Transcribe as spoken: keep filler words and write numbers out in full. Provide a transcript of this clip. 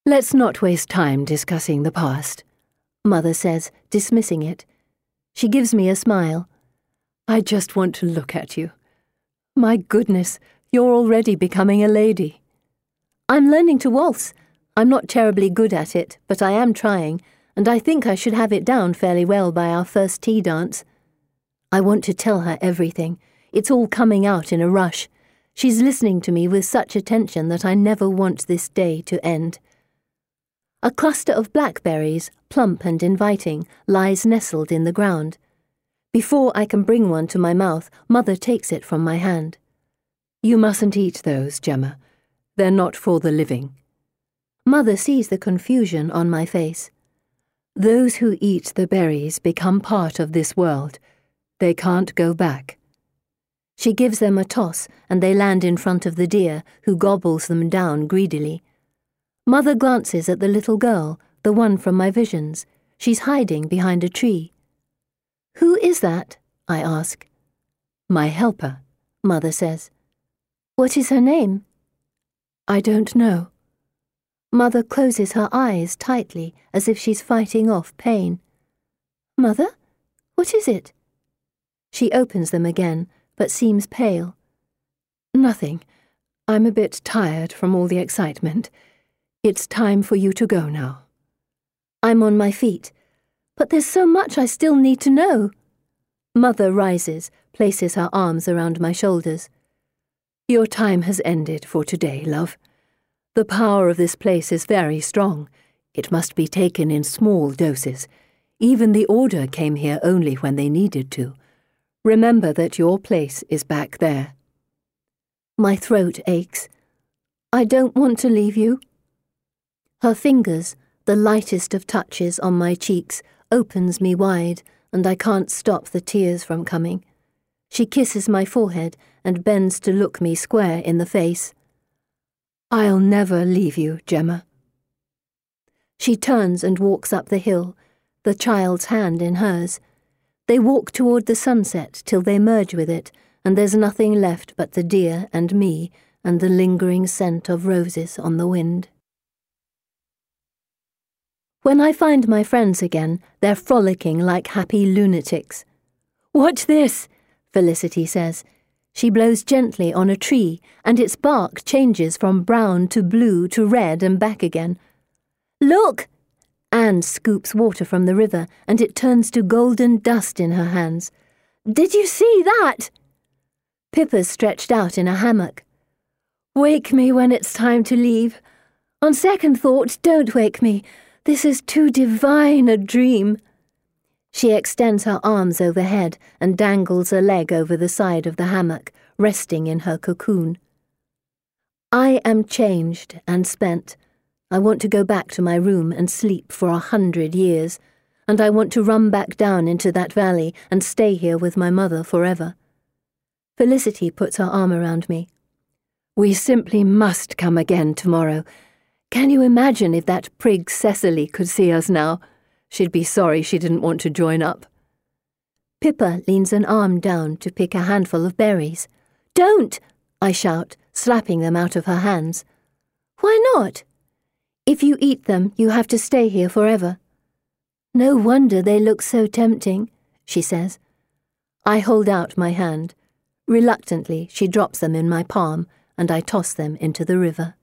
Let's not waste time discussing the past, Mother says, dismissing it. She gives me a smile. I just want to look at you. My goodness, you're already becoming a lady. I'm learning to waltz. I'm not terribly good at it, but I am trying, and I think I should have it down fairly well by our first tea dance. I want to tell her everything. It's all coming out in a rush. She's listening to me with such attention that I never want this day to end. A cluster of blackberries, plump and inviting, lies nestled in the ground. Before I can bring one to my mouth, Mother takes it from my hand. You mustn't eat those, Gemma. They're not for the living. Mother sees the confusion on my face. Those who eat the berries become part of this world. They can't go back. She gives them a toss, and they land in front of the deer, who gobbles them down greedily. Mother glances at the little girl, the one from my visions. She's hiding behind a tree. Who is that? I ask. My helper, Mother says. What is her name? I don't know. Mother closes her eyes tightly, as if she's fighting off pain. Mother? What is it? She opens them again, but seems pale. Nothing. I'm a bit tired from all the excitement. It's time for you to go now. I'm on my feet. But there's so much I still need to know. Mother rises, places her arms around my shoulders. Your time has ended for today, love. The power of this place is very strong. It must be taken in small doses. Even the Order came here only when they needed to. Remember that your place is back there. My throat aches. I don't want to leave you. Her fingers, the lightest of touches on my cheeks, opens me wide, and I can't stop the tears from coming. She kisses my forehead and bends to look me square in the face. I'll never leave you, Gemma. She turns and walks up the hill, the child's hand in hers. They walk toward the sunset till they merge with it, and there's nothing left but the deer and me and the lingering scent of roses on the wind. When I find my friends again, they're frolicking like happy lunatics. Watch this, Felicity says. She blows gently on a tree, and its bark changes from brown to blue to red and back again. Look! Anne scoops water from the river, and it turns to golden dust in her hands. Did you see that? Pippa's stretched out in a hammock. Wake me when it's time to leave. On second thought, don't wake me. This is too divine a dream. She extends her arms overhead and dangles a leg over the side of the hammock, resting in her cocoon. I am changed and spent. I want to go back to my room and sleep for a hundred years, and I want to run back down into that valley and stay here with my mother forever. Felicity puts her arm around me. We simply must come again tomorrow. Can you imagine if that prig Cecily could see us now? She'd be sorry she didn't want to join up. Pippa leans an arm down to pick a handful of berries. Don't! I shout, slapping them out of her hands. Why not? If you eat them, you have to stay here forever. No wonder they look so tempting, she says. I hold out my hand. Reluctantly, she drops them in my palm, and I toss them into the river.